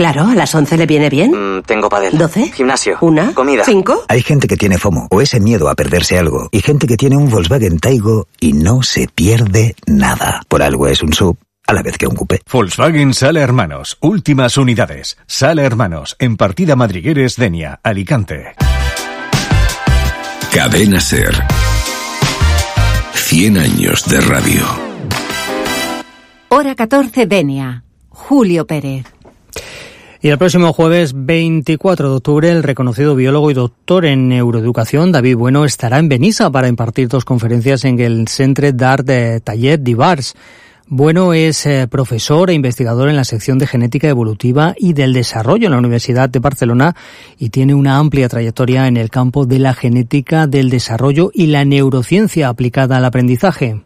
Claro, a las 11 le viene bien. Tengo pádel. 12. Gimnasio. 1. Comida. 5. Hay gente que tiene FOMO, o ese miedo a perderse algo, y gente que tiene un Volkswagen Taigo y no se pierde nada. Por algo es un SUV, a la vez que un coupé. Volkswagen Sala Hermanos. Últimas unidades. Sala Hermanos. En Partida Madrigueres, Denia, Alicante. Cadena SER. 100 años de radio. Hora 14, Denia. Julio Pérez. Y el próximo jueves 24 de octubre, el reconocido biólogo y doctor en neuroeducación, David Bueno, estará en Benissa para impartir 2 conferencias en el Centre d'Art de Taller d'Ivars. Bueno es profesor e investigador en la sección de genética evolutiva y del desarrollo en la Universidad de Barcelona y tiene una amplia trayectoria en el campo de la genética del desarrollo y la neurociencia aplicada al aprendizaje.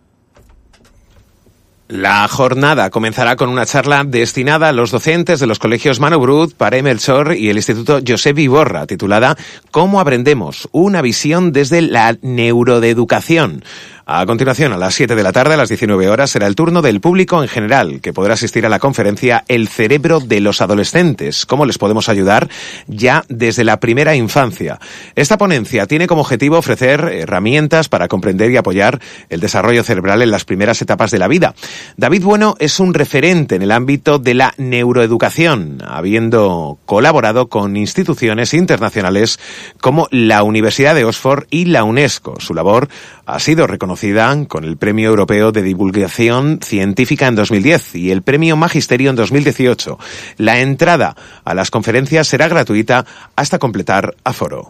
La jornada comenzará con una charla destinada a los docentes de los colegios Mano Brut, Pare Melchor y el Instituto Josep Iborra, titulada ¿Cómo aprendemos? Una visión desde la neuroeducación. A continuación, a las 7 de la tarde, a las 19 horas, será el turno del público en general, que podrá asistir a la conferencia El cerebro de los adolescentes. ¿Cómo les podemos ayudar ya desde la primera infancia? Esta ponencia tiene como objetivo ofrecer herramientas para comprender y apoyar el desarrollo cerebral en las primeras etapas de la vida. David Bueno es un referente en el ámbito de la neuroeducación, habiendo colaborado con instituciones internacionales como la Universidad de Oxford y la UNESCO. Su labor ha sido reconocida con el Premio Europeo de Divulgación Científica en 2010 y el Premio Magisterio en 2018. La entrada a las conferencias será gratuita hasta completar aforo.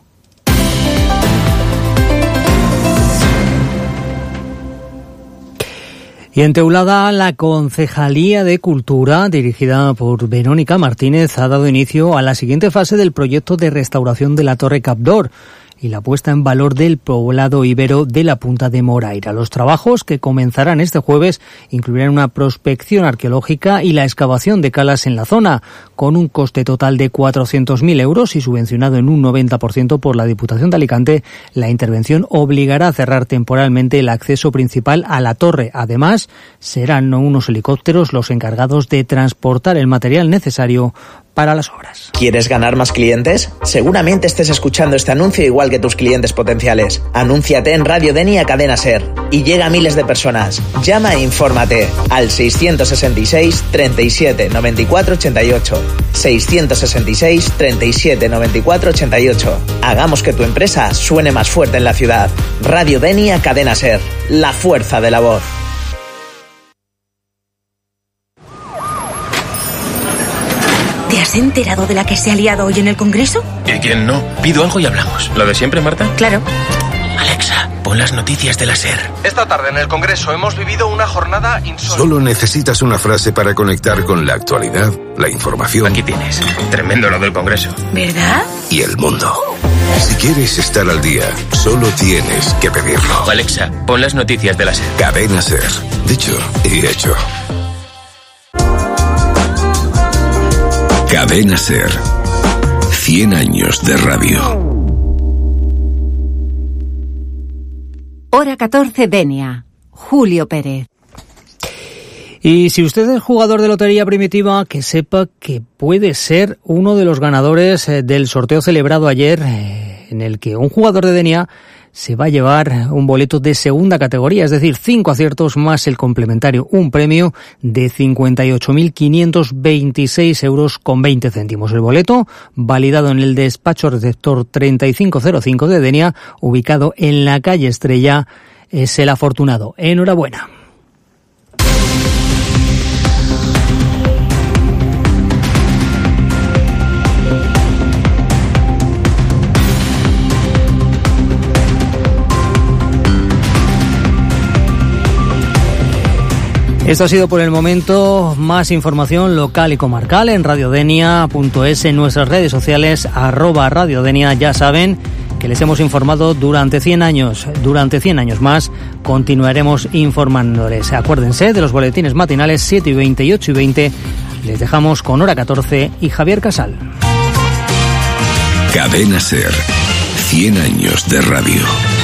Y en Teulada, la Concejalía de Cultura, dirigida por Verónica Martínez, ha dado inicio a la siguiente fase del proyecto de restauración de la Torre Capdor y la puesta en valor del poblado ibero de la Punta de Moraira. Los trabajos, que comenzarán este jueves, incluirán una prospección arqueológica y la excavación de calas en la zona, con un coste total de 400.000 euros y subvencionado en un 90% por la Diputación de Alicante. La intervención obligará a cerrar temporalmente el acceso principal a la torre. Además, serán unos helicópteros los encargados de transportar el material necesario para las obras. ¿Quieres ganar más clientes? Seguramente estés escuchando este anuncio igual que tus clientes potenciales. Anúnciate en Radio Denia Cadena SER y llega a miles de personas. Llama e infórmate al 666 37 94 88. 666 37 94 88. Hagamos que tu empresa suene más fuerte en la ciudad. Radio Denia Cadena SER. La fuerza de la voz. ¿Te has enterado de la que se ha liado hoy en el Congreso? ¿Y quién no? Pido algo y hablamos. ¿Lo de siempre, Marta? Claro. Alexa, pon las noticias de la SER. Esta tarde en el Congreso hemos vivido una jornada insólita. Solo necesitas una frase para conectar con la actualidad, la información. Aquí tienes. Tremendo lo del Congreso. ¿Verdad? Y el mundo. Si quieres estar al día, solo tienes que pedirlo. Alexa, pon las noticias de la SER. Cadena SER. Dicho y hecho. Cadena SER. 100 años de radio. Hora 14, Denia. Julio Pérez. Y si usted es jugador de lotería primitiva, que sepa que puede ser uno de los ganadores del sorteo celebrado ayer, en el que un jugador de Denia se va a llevar un boleto de segunda categoría, es decir, 5 aciertos más el complementario, un premio de 58.526 euros con 20 céntimos. El boleto, validado en el despacho receptor 3505 de Denia, ubicado en la calle Estrella, es el afortunado. Enhorabuena. Esto ha sido por el momento. Más información local y comarcal en radiodenia.es, en nuestras redes sociales, @radiodenia. Ya saben que les hemos informado durante 100 años. Durante 100 años más continuaremos informándoles. Acuérdense de los boletines matinales 7 y 20 y 8 y 20. Les dejamos con Hora 14 y Javier Casal. Cadena SER. 100 años de radio.